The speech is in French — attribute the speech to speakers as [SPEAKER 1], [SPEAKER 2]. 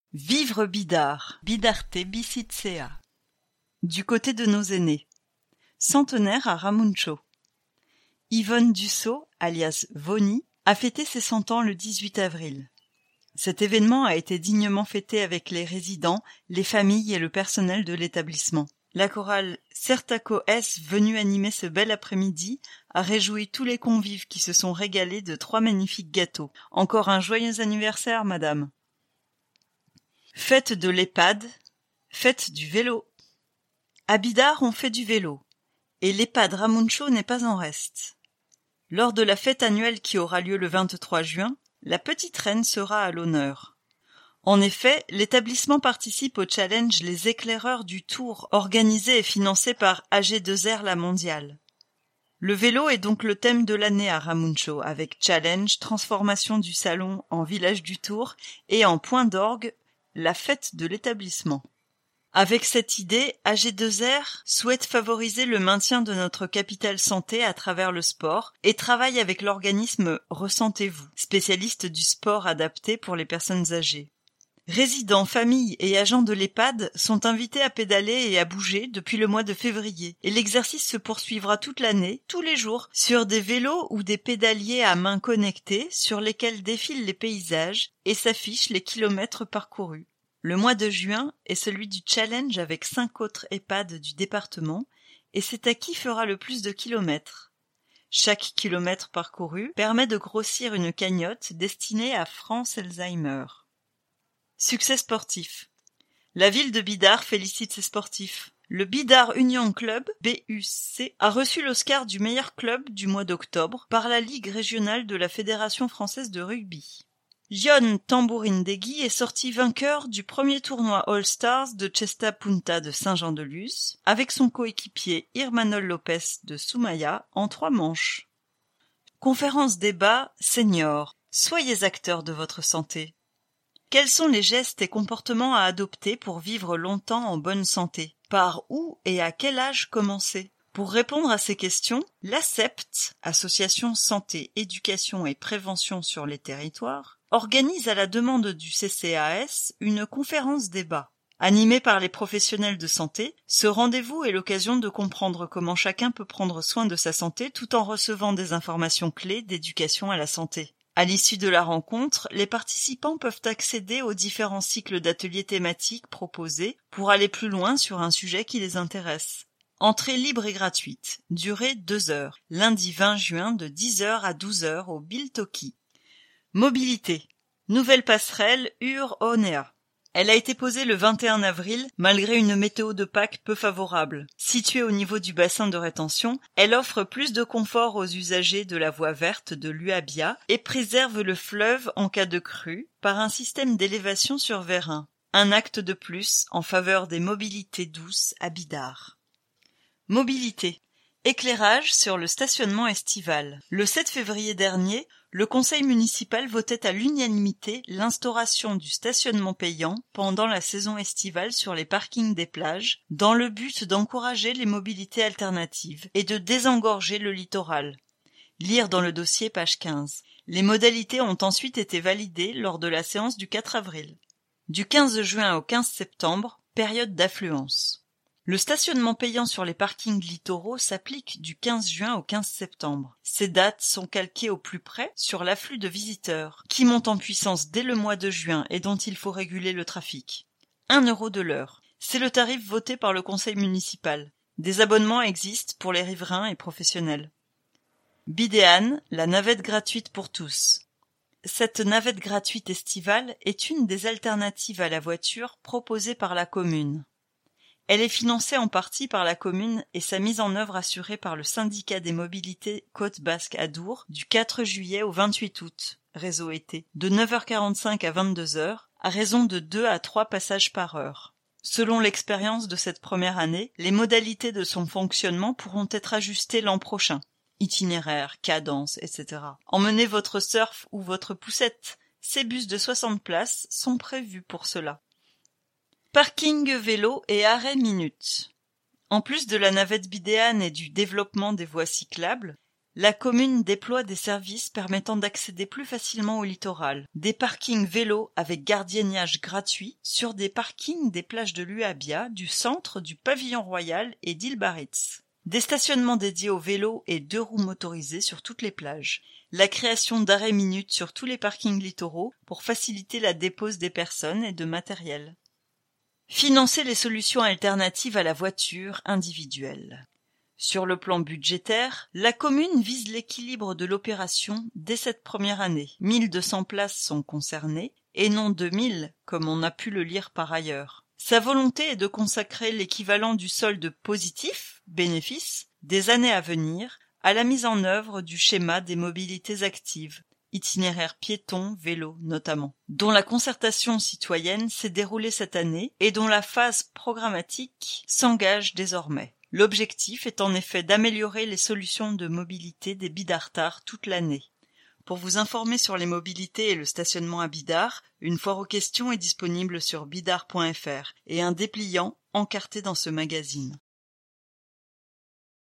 [SPEAKER 1] Vivre bidart, bidarte bicitsea. Du côté de nos aînés. Centenaire à Ramuncho. Yvonne Dussault, alias Vonnie, a fêté ses 100 ans le 18 avril. Cet événement a été dignement fêté avec les résidents, les familles et le personnel de l'établissement. La chorale Certaco S, venue animer ce bel après-midi, a réjoui tous les convives qui se sont régalés de 3 magnifiques gâteaux. Encore un joyeux anniversaire, madame. Fête de l'EHPAD, fête du vélo. À Bidart, on fait du vélo, et l'EHPAD Ramuncho n'est pas en reste. Lors de la fête annuelle qui aura lieu le 23 juin, la petite reine sera à l'honneur. En effet, l'établissement participe au challenge Les Éclaireurs du Tour, organisé et financé par AG2R La Mondiale. Le vélo est donc le thème de l'année à Ramuncho, avec challenge, transformation du salon en village du Tour et en point d'orgue, la fête de l'établissement. Avec cette idée, AG2R souhaite favoriser le maintien de notre capital santé à travers le sport et travaille avec l'organisme Ressentez-vous, spécialiste du sport adapté pour les personnes âgées. Résidents, familles et agents de l'EHPAD sont invités à pédaler et à bouger depuis le mois de février, et l'exercice se poursuivra toute l'année, tous les jours, sur des vélos ou des pédaliers à main connectés sur lesquels défilent les paysages et s'affichent les kilomètres parcourus. Le mois de juin est celui du challenge avec 5 autres EHPAD du département, et c'est à qui fera le plus de kilomètres. Chaque kilomètre parcouru permet de grossir une cagnotte destinée à France Alzheimer. Succès sportif. La ville de Bidart félicite ses sportifs. Le Bidart Union Club, BUC, a reçu l'Oscar du meilleur club du mois d'octobre par la Ligue régionale de la Fédération française de rugby. Yon Tambourine-Degui est sorti vainqueur du premier tournoi All-Stars de Chesta Punta de Saint-Jean-de-Luz avec son coéquipier Irmanol Lopez de Soumaya en 3 manches. Conférence débat senior. Soyez acteurs de votre santé. Quels sont les gestes et comportements à adopter pour vivre longtemps en bonne santé? Par où et à quel âge commencer? Pour répondre à ces questions, l'ASEPT, Association Santé, Éducation et Prévention sur les territoires, organise à la demande du CCAS une conférence débat. Animée par les professionnels de santé, ce rendez-vous est l'occasion de comprendre comment chacun peut prendre soin de sa santé tout en recevant des informations clés d'éducation à la santé. À l'issue de la rencontre, les participants peuvent accéder aux différents cycles d'ateliers thématiques proposés pour aller plus loin sur un sujet qui les intéresse. Entrée libre et gratuite. Durée 2 heures. Lundi 20 juin de 10 h à 12 h au Biltoki. Mobilité. Nouvelle passerelle Ur-Onea. Elle a été posée le 21 avril, malgré une météo de Pâques peu favorable. Située au niveau du bassin de rétention, elle offre plus de confort aux usagers de la voie verte de l'Uabia et préserve le fleuve en cas de crue par un système d'élévation sur vérin. Un acte de plus en faveur des mobilités douces à Bidart. Mobilité. Éclairage sur le stationnement estival. Le 7 février dernier, le conseil municipal votait à l'unanimité l'instauration du stationnement payant pendant la saison estivale sur les parkings des plages, dans le but d'encourager les mobilités alternatives et de désengorger le littoral. Lire dans le dossier page 15. Les modalités ont ensuite été validées lors de la séance du 4 avril. Du 15 juin au 15 septembre, période d'affluence. Le stationnement payant sur les parkings littoraux s'applique du 15 juin au 15 septembre. Ces dates sont calquées au plus près sur l'afflux de visiteurs, qui monte en puissance dès le mois de juin et dont il faut réguler le trafic. 1 € de l'heure. C'est le tarif voté par le conseil municipal. Des abonnements existent pour les riverains et professionnels. Bidéane, la navette gratuite pour tous. Cette navette gratuite estivale est une des alternatives à la voiture proposée par la commune. Elle est financée en partie par la commune et sa mise en œuvre assurée par le syndicat des mobilités Côte Basque Adour du 4 juillet au 28 août, réseau été, de 9h45 à 22h, à raison de 2 à 3 passages par heure. Selon l'expérience de cette première année, les modalités de son fonctionnement pourront être ajustées l'an prochain. Itinéraire, cadence, etc. Emmenez votre surf ou votre poussette. Ces bus de 60 places sont prévus pour cela. Parking vélo et arrêt minute. En plus de la navette Bidéane et du développement des voies cyclables, la commune déploie des services permettant d'accéder plus facilement au littoral. Des parkings vélos avec gardiennage gratuit sur des parkings des plages de l'Uabia, du centre, du Pavillon Royal et d'Île Baritz. Des stationnements dédiés aux vélos et 2 roues motorisées sur toutes les plages. La création d'arrêts minutes sur tous les parkings littoraux pour faciliter la dépose des personnes et de matériel. Financer les solutions alternatives à la voiture individuelle. Sur le plan budgétaire, la commune vise l'équilibre de l'opération dès cette première année. 1200 places sont concernées, et non 2000, comme on a pu le lire par ailleurs. Sa volonté est de consacrer l'équivalent du solde positif, bénéfice, des années à venir, à la mise en œuvre du schéma des mobilités actives, itinéraires piétons, vélos notamment, dont la concertation citoyenne s'est déroulée cette année et dont la phase programmatique s'engage désormais. L'objectif est en effet d'améliorer les solutions de mobilité des bidartards toute l'année. Pour vous informer sur les mobilités et le stationnement à Bidart, une foire aux questions est disponible sur bidart.fr et un dépliant encarté dans ce magazine.